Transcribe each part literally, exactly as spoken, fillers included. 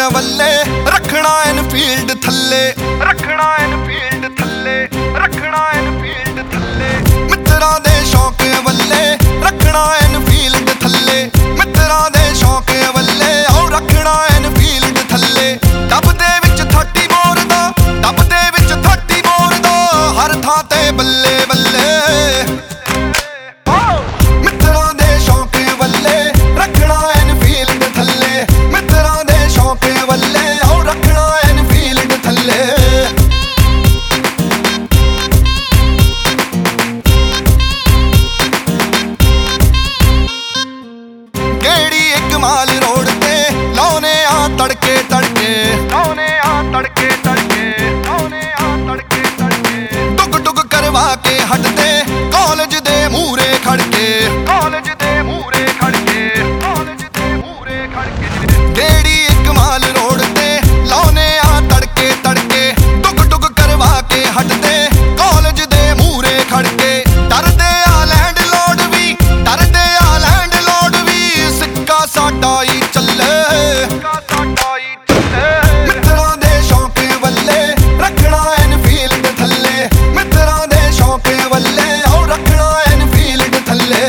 ਵੱਲੇ ਰੱਖਣਾ ਐਨਫੀਲਡ ਥੱਲੇ ਰੱਖਣਾ ਐਨਫੀਲਡ ਥੱਲੇ ਰੱਖਣਾ ਐਨਫੀਲਡ ਥੱਲੇ ਮਿੱਤਰਾਂ ਦੇ ਸ਼ੌਕ ਵੱਲੇ ਰੱਖਣਾ ਐਨਫੀਲਡ ਥੱਲੇ ਮਿੱਤਰਾਂ ਦੇ ਸ਼ੌਕ ਵੱਲੇ ਆਉ ਰੱਖਣਾ ਐਨਫੀਲਡ ਥੱਲੇ ਡੱਬ ਦੇ ਵਿੱਚ ਥਰਟੀ ਬੋਰ ਦਾ ਡੱਬ ਦੇ ਵਿੱਚ ਥਰਟੀ ਬੋਰ ਦਾ ਹਰ ਥਾਂ ਤੇ ਬੱਲੇ ਬੱਲੇ ਮਿੱਤਰਾਂ ਦੇ ਸ਼ੌਕ ਵੱਲੇ ਰੱਖਣਾ ਐਨਫੀਲਡ ਥੱਲੇ ਮਿੱਤਰਾਂ ਦੇ ਸ਼ੌਕ ਵੱਲੇ ਆਉ ਰੱਖਣਾ ਐਨਫੀਲਡ ਥੱਲੇ ਕਿਹੜੀ ਇੱਕ ਮਾਲ ਰੋਡ ਤੇ ਲਾਉਨੇ ਆ ਤੜਕੇ ਤੜਕੇ ਲਾਉਨੇ ਆ ਤੜਕੇ ਤੜਕੇ ਲਾਉਨੇ ਆ ਤੜਕੇ ਤੜਕੇ ਡੁੱਗ ਡੁੱਗ ਕਰਵਾ ਕੇ ਹਟਦੇ ਕਾਲਜ ਦੇ ਮੂਹਰੇ ਖੜ ਕੇ ਕਾਲਜ ਦੇ ਮੂਹਰੇ ਖੜ ਕੇ ਕਾਲਜ ਦੇ ਮੂਹਰੇ ਖੜ ਕੇ ਕਿਹੜੀ ਇੱਕ ਮਾਲ ਰੋਡ ਤੇ ਲਾਉਨੇ ਆ ਤੜਕੇ ਤੜਕੇ ਡੁੱਗ ਡੁੱਗ ਕਰਵਾ ਕੇ ਹਟਦੇ ਕਾਲਜ ਦੇ ਮੂਹਰੇ ਖੜ ਕੇ ਡਰਦੇ ਆ ਲੈਂਡ ਲੋਡ ਵੀ ਡਰਦੇ ਆ ਲੈਂਡ ਲੋਡ ਵੀ ਸਿੱਕਾ ਸਾਡਾ ਹੀ ਚੱਲੇ ਸਾਡਾ ਹੀ ਚੱਲੇ ਮਿੱਤਰਾਂ ਦੇ ਸ਼ੌਕ ਵੱਲੇ ਰੱਖਣਾ ਐਨਫੀਲਡ ਥੱਲੇ ਮਿੱਤਰਾਂ ਦੇ ਸ਼ੌਕ ਵੱਲੇ ਆਉ ਰੱਖਣਾ ਐਨਫੀਲਡ ਥੱਲੇ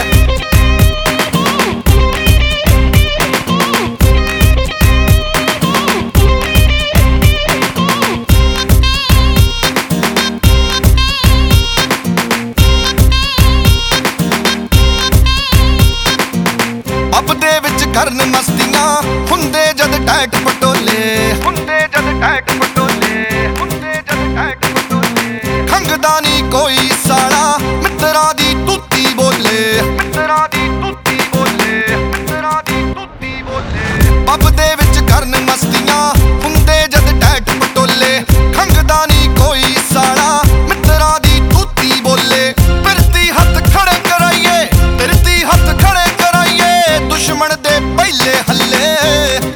ਅੱਬ ਦੇ ਵਿੱਚ ਕਰਨ ਮਸਤੀਆਂ ਹੁੰਦੇ ਜਦ ਟੈਕ ਪਟੋਲੇ ਹੁੰਦੇ ਜਦ ਟੈਕ ਪਟੋਲੇ ਹੁੰਦੇ ਜਦ ਟੈਕ ਪਟੋਲੇ ਖੰਗਦਾ ਨੀ ਕੋਈ ਸਾਲਾ ਮਿੱਤਰਾਂ ਦੀ ਤੂਤੀ ਬੋਲੇ ਮਿੱਤਰਾਂ ਦੀ ਤੂਤੀ ਬੋਲੇ ਮਿੱਤਰਾਂ ਦੀ ਤੂਤੀ ਬੋਲੇ ਅੱਬ ਦੇ ਵਿੱਚ ਕਰਨ ਮਸਤੀਆਂ ਹੁੰਦੇ ਜਦ ਟੈਕ ਪਟੋਲੇ ਖੰਗਦਾ ਨੀ ਕੋਈ ਸਾਲਾ ਮਿੱਤਰਾਂ ਦੀ ਤੂਤੀ ਬੋਲੇ ਫਿਰਤੀ ਹੱਥ ਖੜੇ ਕਰਾਈਏ ਫਿਰਤੀ ਹੱਥ ਖੜੇ ਕਰਾਈਏ ਦੁਸ਼ਮਣ ਦੇ ਪਹਿਲੇ ਹੱਲੇ